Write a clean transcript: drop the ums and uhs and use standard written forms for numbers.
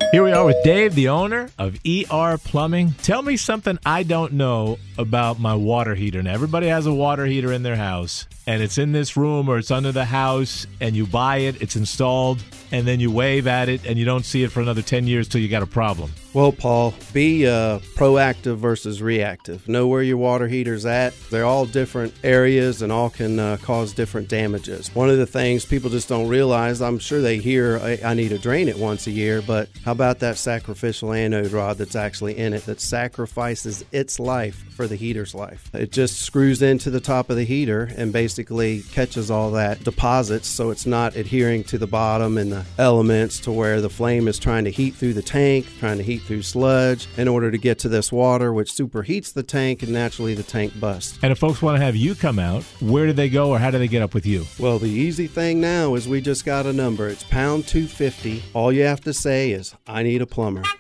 Here we are with Dave, the owner of ER Plumbing. Tell me something I don't know about my water heater. Now, everybody has a water heater in their house, and it's in this room or it's under the house, and you buy it, it's installed, and then you wave at it, and you don't see it for another 10 years till you got a problem. Well, Paul, be proactive versus reactive. Know where your water heater's at. They're all different areas and all can cause different damages. One of the things people just don't realize, I'm sure they hear, I need to drain it once a year, but how about that sacrificial anode rod that's actually in it that sacrifices its life for the heater's life? It just screws into the top of the heater and basically catches all that deposits so it's not adhering to the bottom and the elements to where the flame is trying to heat through the tank, trying to heat through sludge in order to get to this water, which superheats the tank, and naturally the tank busts. And if folks want to have you come out, where do they go or how do they get up with you? Well, the easy thing now is we just got a number. It's pound 250. All you have to say is, I need a plumber.